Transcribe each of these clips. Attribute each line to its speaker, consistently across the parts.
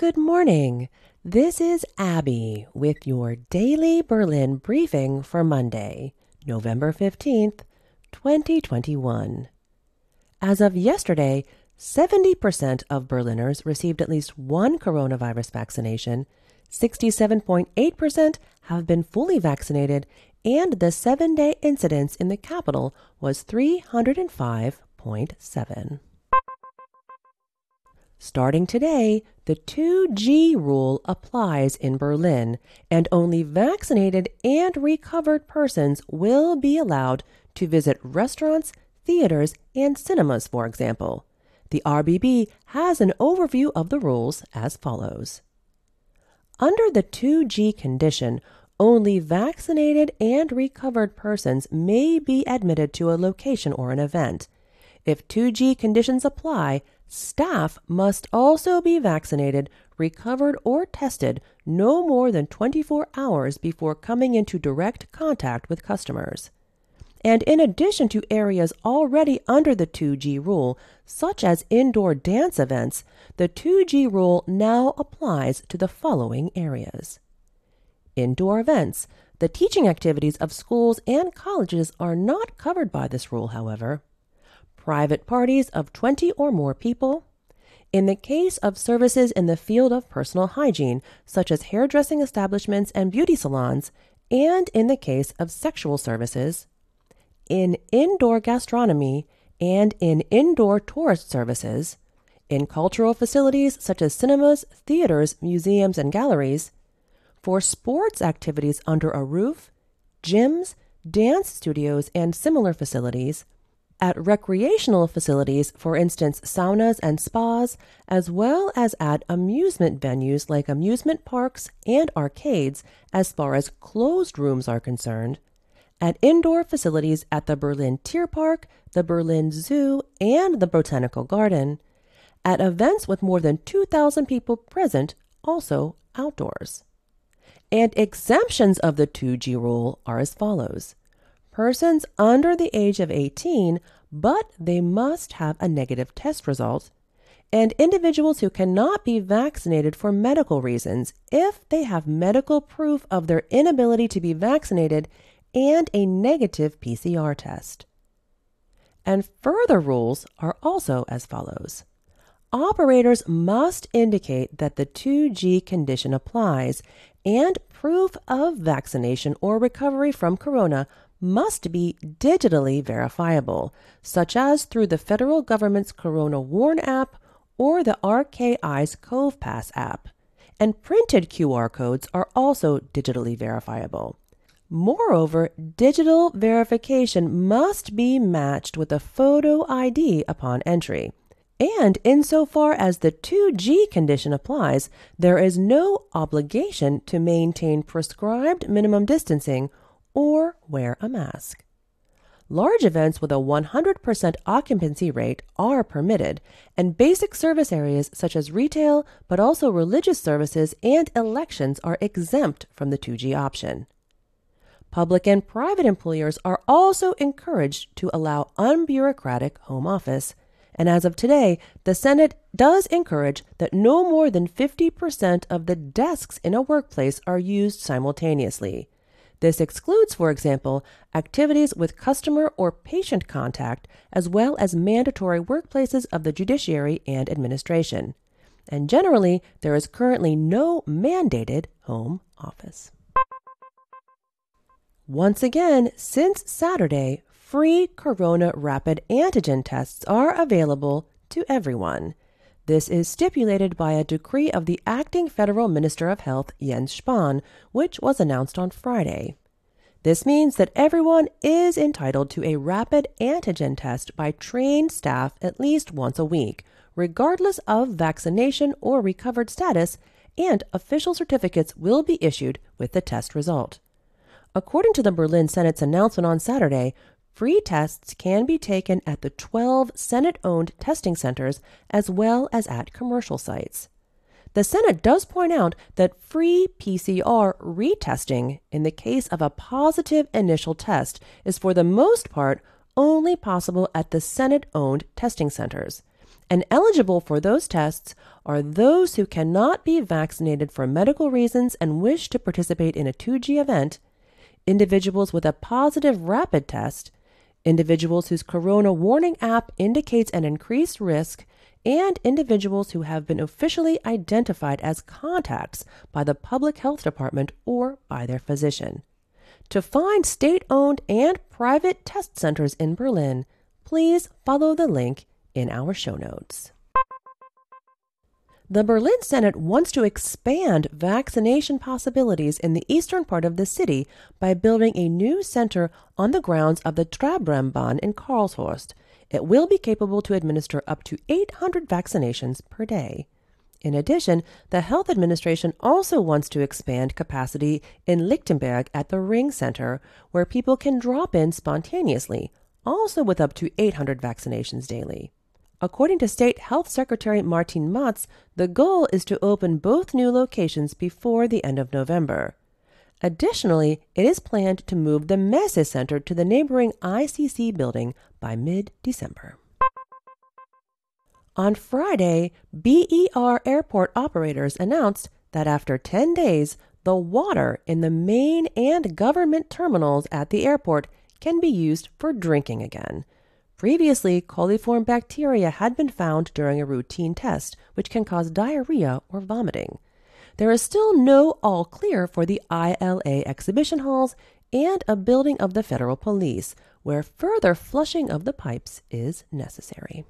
Speaker 1: Good morning. This is Abby with your daily Berlin briefing for Monday, November 15th, 2021. As of yesterday, 70% of Berliners received at least one coronavirus vaccination, 67.8% have been fully vaccinated, and the 7-day incidence in the capital was 305.7. Starting today, the 2G rule applies in Berlin, and only vaccinated and recovered persons will be allowed to visit restaurants, theaters, and cinemas, for example. The RBB has an overview of the rules as follows. Under the 2G condition, only vaccinated and recovered persons may be admitted to a location or an event. If 2G conditions apply, staff must also be vaccinated, recovered, or tested no more than 24 hours before coming into direct contact with customers. And in addition to areas already under the 2G rule, such as indoor dance events, the 2G rule now applies to the following areas. Indoor events. The teaching activities of schools and colleges are not covered by this rule, however. Private parties of 20 or more people. In the case of services in the field of personal hygiene, such as hairdressing establishments and beauty salons, and in the case of sexual services. In indoor gastronomy and in indoor tourist services. In cultural facilities such as cinemas, theaters, museums, and galleries. For sports activities under a roof, gyms, dance studios, and similar facilities. At recreational facilities, for instance, saunas and spas, as well as at amusement venues like amusement parks and arcades as far as closed rooms are concerned, at indoor facilities at the Berlin Tierpark, the Berlin Zoo, and the Botanical Garden, at events with more than 2,000 people present, also outdoors. And exemptions of the 2G rule are as follows. Persons under the age of 18, but they must have a negative test result, and individuals who cannot be vaccinated for medical reasons if they have medical proof of their inability to be vaccinated and a negative PCR test. And further rules are also as follows. Operators must indicate that the 2G condition applies, and proof of vaccination or recovery from corona must be digitally verifiable, such as through the federal government's Corona Warn app or the RKI's CoVPass app. And printed QR codes are also digitally verifiable. Moreover, digital verification must be matched with a photo ID upon entry. And insofar as the 2G condition applies, there is no obligation to maintain prescribed minimum distancing or wear a mask. Large events with a 100% occupancy rate are permitted, and basic service areas such as retail, but also religious services and elections are exempt from the 2G option. Public and private employers are also encouraged to allow unbureaucratic home office, and as of today, the Senate does encourage that no more than 50% of the desks in a workplace are used simultaneously. This excludes, for example, activities with customer or patient contact, as well as mandatory workplaces of the judiciary and administration. And generally, there is currently no mandated home office. Once again, since Saturday, free corona rapid antigen tests are available to everyone. This is stipulated by a decree of the acting federal minister of health, Jens Spahn, which was announced on Friday. This means that everyone is entitled to a rapid antigen test by trained staff at least once a week, regardless of vaccination or recovered status, and official certificates will be issued with the test result. According to the Berlin Senate's announcement on Saturday, free tests can be taken at the 12 Senate-owned testing centers as well as at commercial sites. The Senate does point out that free PCR retesting in the case of a positive initial test is for the most part only possible at the Senate-owned testing centers. And eligible for those tests are those who cannot be vaccinated for medical reasons and wish to participate in a 2G event, individuals with a positive rapid test, individuals whose corona warning app indicates an increased risk, and individuals who have been officially identified as contacts by the public health department or by their physician. To find state-owned and private test centers in Berlin, please follow the link in our show notes. The Berlin Senate wants to expand vaccination possibilities in the eastern part of the city by building a new center on the grounds of the Trabrennbahn in Karlshorst. It will be capable to administer up to 800 vaccinations per day. In addition, the Health Administration also wants to expand capacity in Lichtenberg at the Ring Center, where people can drop in spontaneously, also with up to 800 vaccinations daily. According to State Health Secretary Martin Matz, the goal is to open both new locations before the end of November. Additionally, it is planned to move the Messe Center to the neighboring ICC building by mid-December. On Friday, BER airport operators announced that after 10 days, the water in the main and government terminals at the airport can be used for drinking again. Previously, coliform bacteria had been found during a routine test, which can cause diarrhea or vomiting. There is still no all clear for the ILA exhibition halls and a building of the federal police, where further flushing of the pipes is necessary.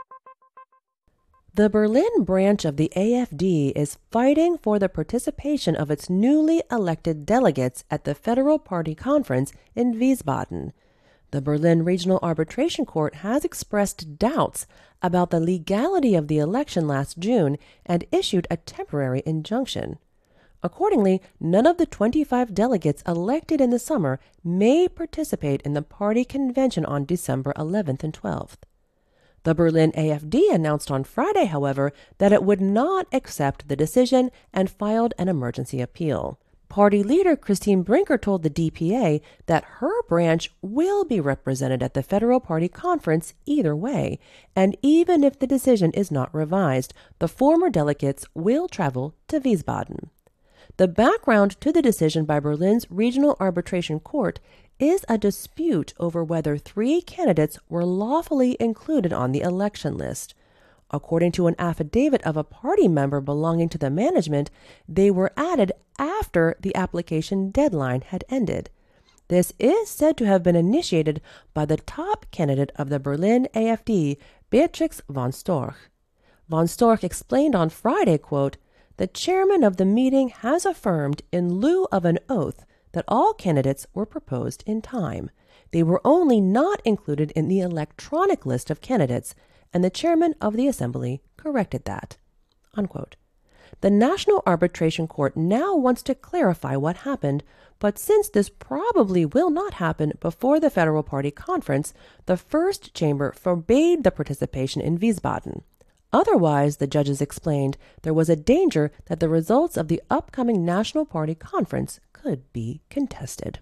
Speaker 1: The Berlin branch of the AfD is fighting for the participation of its newly elected delegates at the Federal Party Conference in Wiesbaden. The Berlin Regional Arbitration Court has expressed doubts about the legality of the election last June and issued a temporary injunction. Accordingly, none of the 25 delegates elected in the summer may participate in the party convention on December 11th and 12th. The Berlin AfD announced on Friday, however, that it would not accept the decision and filed an emergency appeal. Party leader Christine Brinker told the DPA that her branch will be represented at the Federal Party Conference either way, and even if the decision is not revised, the former delegates will travel to Wiesbaden. The background to the decision by Berlin's Regional Arbitration Court is a dispute over whether 3 candidates were lawfully included on the election list. According to an affidavit of a party member belonging to the management, they were added after the application deadline had ended. This is said to have been initiated by the top candidate of the Berlin AfD, Beatrix von Storch. Von Storch explained on Friday, quote, "The chairman of the meeting has affirmed in lieu of an oath that all candidates were proposed in time. They were only not included in the electronic list of candidates, and the chairman of the assembly corrected that." Unquote. The National Arbitration Court now wants to clarify what happened, but since this probably will not happen before the Federal Party Conference, the first chamber forbade the participation in Wiesbaden. Otherwise, the judges explained, there was a danger that the results of the upcoming National Party Conference could be contested.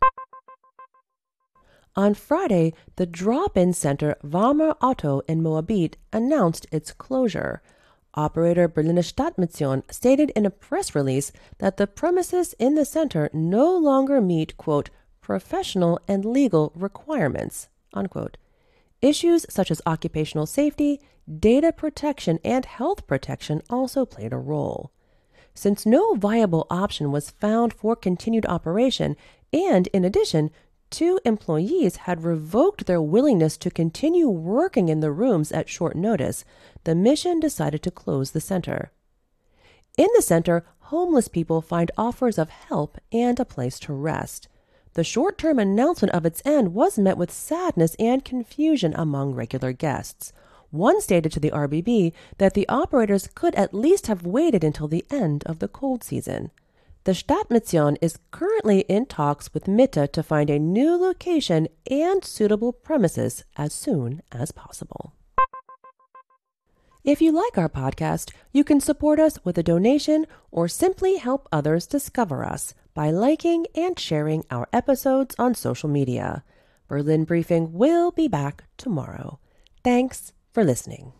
Speaker 1: On Friday, the drop-in center Warmer Otto in Moabit announced its closure. Operator Berliner Stadtmission stated in a press release that the premises in the center no longer meet, quote, professional and legal requirements, unquote. Issues such as occupational safety, data protection, and health protection also played a role. Since no viable option was found for continued operation, and in addition, 2 employees had revoked their willingness to continue working in the rooms at short notice, the mission decided to close the center. In the center, homeless people find offers of help and a place to rest. The short-term announcement of its end was met with sadness and confusion among regular guests. One stated to the RBB that the operators could at least have waited until the end of the cold season. The Stadtmission is currently in talks with Mitte to find a new location and suitable premises as soon as possible. If you like our podcast, you can support us with a donation or simply help others discover us by liking and sharing our episodes on social media. Berlin Briefing will be back tomorrow. Thanks for listening.